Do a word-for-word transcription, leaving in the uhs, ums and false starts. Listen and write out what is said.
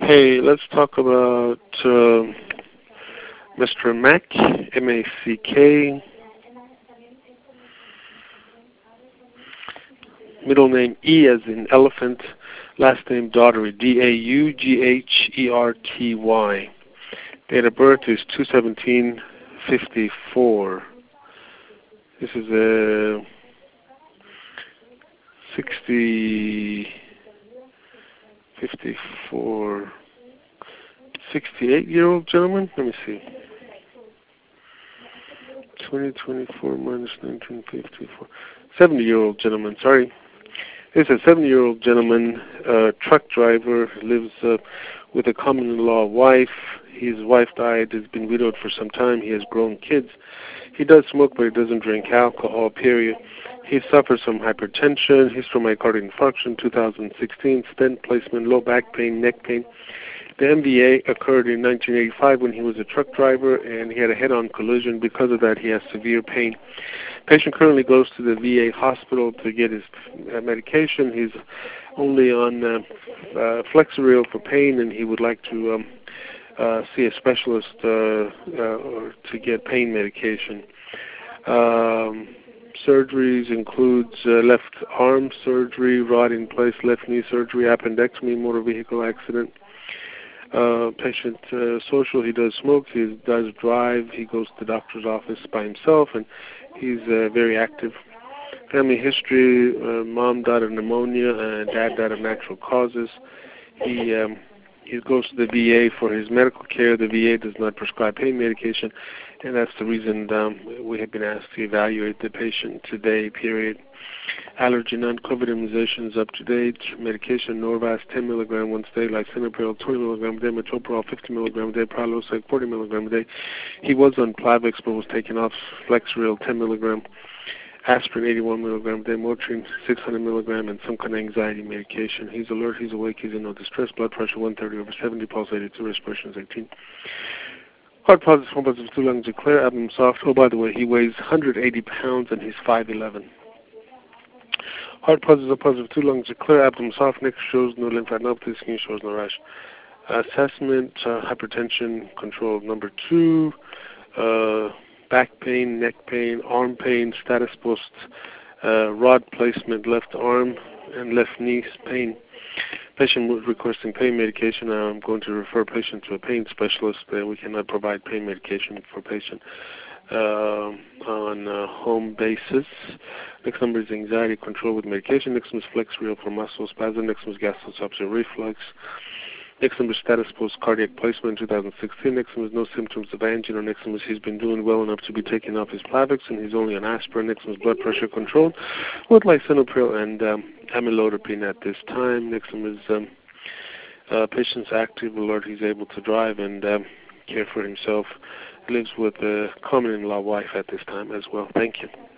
Hey, let's talk about uh, Mister Mack, M A C K, middle name E as in elephant, last name Daugherty, D A U G H E R T Y. Date of birth is two seventeen fifty-four. This is a sixty, fifty-four, sixty-eight-year-old gentleman. Let me see. twenty twenty-four minus nineteen fifty-four. seventy-year-old gentleman, sorry. This is a seventy-year-old gentleman, uh, truck driver, lives uh, with a common-law wife. His wife died, has been widowed for some time. He has grown kids. He does smoke, but he doesn't drink alcohol, period. He suffers from hypertension, history-myocardial infarction, two thousand sixteen, stent placement, low back pain, neck pain. The M V A occurred in nineteen eighty-five when he was a truck driver, and he had a head-on collision. Because of that, he has severe pain. Patient currently goes to the V A hospital to get his uh, medication. He's only on uh, uh, Flexeril for pain, and he would like to um, uh, see a specialist uh, uh, to get pain medication. Um, surgeries includes uh, left arm surgery, rod in place, left knee surgery, appendectomy, motor vehicle accident. Uh, patient uh, social, he does smoke, he does drive, he goes to the doctor's office by himself, and he's uh, very active. Family history, uh, mom died of pneumonia and dad died of natural causes. He um, he goes to the V A for his medical care. The V A does not prescribe pain medication, and that's the reason um, we have been asked to evaluate the patient today, period. Allergy non-COVID immunizations up to date. Medication, Norvasc ten milligram once a day, lisinopril twenty milligram a day, metoprolol fifty milligram a day, Prilosec forty milligram a day. He was on Plavix but was taken off Flexeril ten milligram, aspirin eighty-one milligram a day, Motrin six hundred milligram, and some kind of anxiety medication. He's alert, he's awake, he's in no distress. Blood pressure one thirty over seventy, pulse eighty-two, respiration is eighteen. Heart positive, home positive, two lungs are clear, abdomen soft. Oh, by the way, he weighs one hundred eighty pounds and he's five eleven. Heart positive, positive, two lungs are clear, abdomen soft, neck shows no lymphadenopathy, skin shows no rash. Assessment, uh, hypertension control number two, uh, back pain, neck pain, arm pain, status post, uh, rod placement, left arm and left knee pain. Patient requesting pain medication. I'm going to refer patient to a pain specialist. Uh, we cannot provide pain medication for patient uh, on a home basis. Next number is anxiety control with medication. Next one is Flexeril for muscle spasm. Next one is gastroesophageal reflux. Next one is status post cardiac placement in two thousand sixteen. Next one is no symptoms of angina. Next one is he's been doing well enough to be taking off his Plavix and he's only on aspirin. Next one is blood pressure control with lisinopril and um, amlodipine at this time. Next one is um, uh, patient's active, alert, he's able to drive and um, care for himself. Lives with a common-in-law wife at this time as well. Thank you.